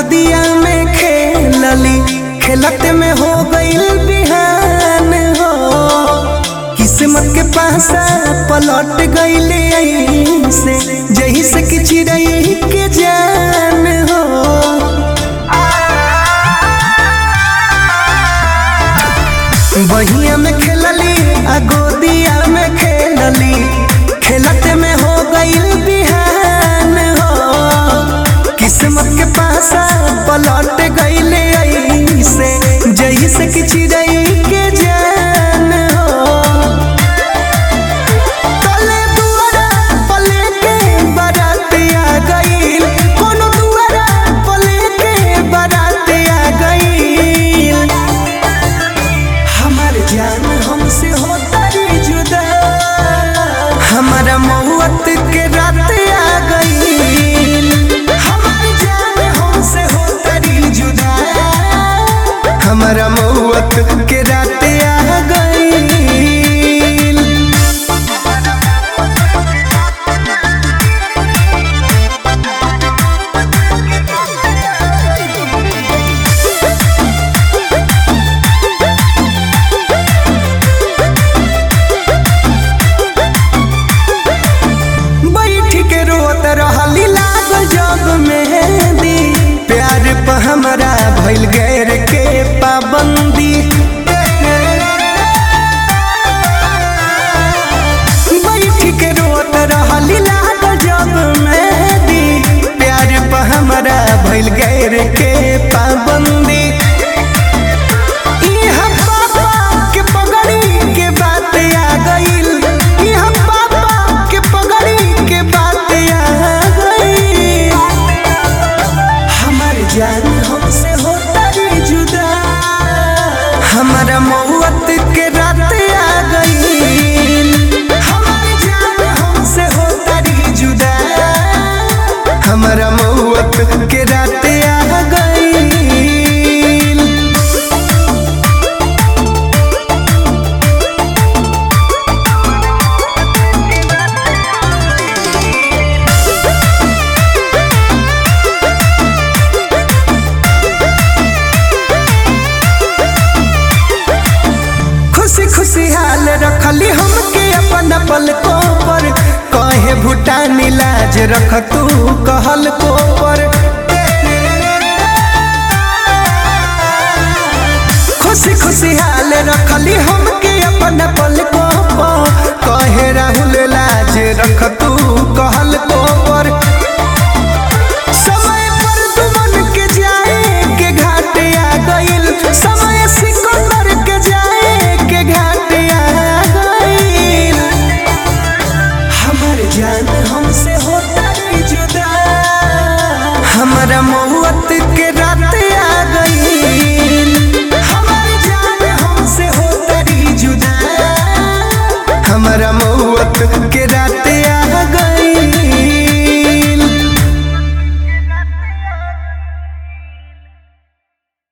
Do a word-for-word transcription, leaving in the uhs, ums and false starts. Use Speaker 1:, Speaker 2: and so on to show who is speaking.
Speaker 1: गोदिया में खेलली, खेलते में हो गईल बिहान हो। किस्मत के पासा पलट गईले ऐसे, जही से कि चिड़ै के जान हो। बहिया में खेलली आ गोदिया में खेलली, खेलते में हो गईल बिहान हो। किस्मत के पासा पलट गईले ऐसे, जही से कि चिड़ै के जान हो। कले दुआरा पले के बारात आ गईल, कोनो दुआरा पले के बारात आ गईल। हमार जान हमसे होता रे जुदा, हमारा मौत के रात आ गईल। हमार जान हमसे होता रे जुदा, हमारा मौत के रात आ गईल। रहली लागल जग मेहंदी, प्यार पर हमरा भइल गैर के पाबंदी। बैठ के रोत रहली लागल जग मेहंदी, प्यार पर हमरा भइल गैर के पाबंदी। इहाँ पापा के पगड़ी के बात आ गईल, इहाँ पापा के पगड़ी के बात जान हमसे होता रे जुदा, हमारा मौत के रात आ गईल। हमारी जान हमसे होता रे जुदा, हमारा मौत के रात आ गईल। खुशहाल रखली हमके अपन पलकों पर, कहे भूटानी लाज रख तू कहल को पर। खुशी खुशहाल रखली हमके अपन पलकों पर, कहे राहुल लाज रख तू कहल को पर। समय पर दुमन के जाए के घाट आ गईल, समय सिकंदर के जाए के घाट आ गईल। हमार जान हमसे होता रे जुदा, हमारा मौत के रात आ गईल। हमार जान हमसे होता रे जुदा, हमारा मौत के